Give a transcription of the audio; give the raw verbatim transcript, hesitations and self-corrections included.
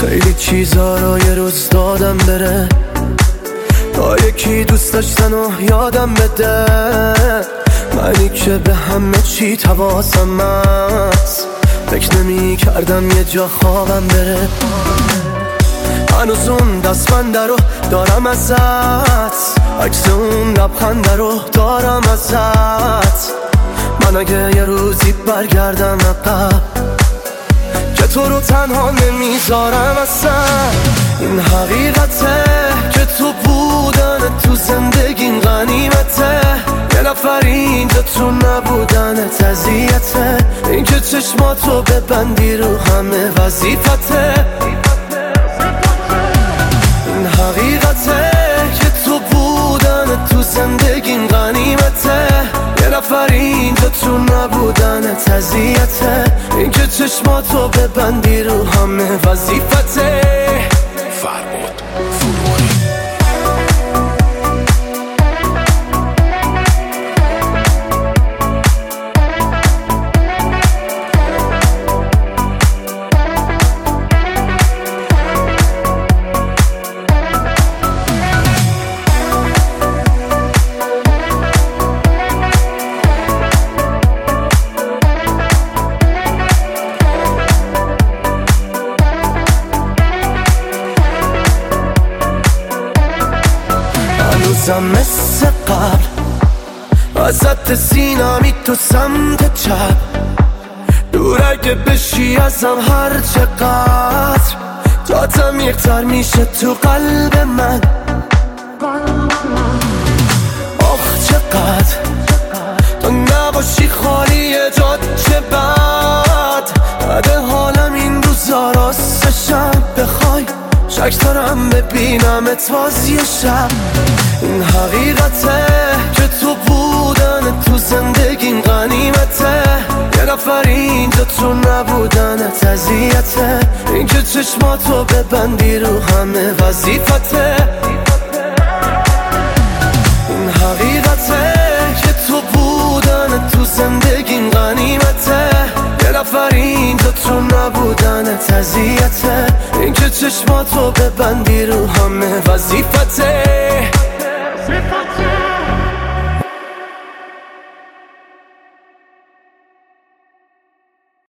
خیلی چیزا رو یه روز دادم بره، تا یکی دوست داشتن و یادم بده. منی که به همه چی حواسم هست، فکر نمی کردم یه جا خوابم بره. هنوز اون دستبنده رو دارم ازت، عکس اون لبخنده رو دارم ازت. من اگه یه روزی برگردم عقب، که تو رو تنها نمیذارم اصلا. این حقیقته که تو بودن تو زندگیم غنیمته، یه نفر اینجا تو نبودن اذیته. این که چشماتو ببندی رو همه وظیفته. این حقیقته که تو بودن تو زندگیم غنیمته، یه نفر اینجا تو نبودن اذیته. این که چشماتو ببندی رو همه وظیفته. فرباد فروغی. هنوزم مثل قبل ازت سینمی تو سمت چپ، دور اگه بشی ازم هر چقدر، جاتم یکتر میشه تو قلب من. آخ چقدر تو نباشی خالی جات چه بد. بده حالم این روزا راستشم، بخوای شک دارم ببینمت باز یه شب. این حقیقته که تو بودن تو زندگیم غنیمته، یه نفر اینجا تو نبودن اذیته. این که چشماتو ببندی رو همه وظیفته. این حقیقته که تو بودن تو زندگیم غنیمته، یه نفر اینجا تو نبودن اذیته. این که چشماتو ببندی رو همه وظیفته.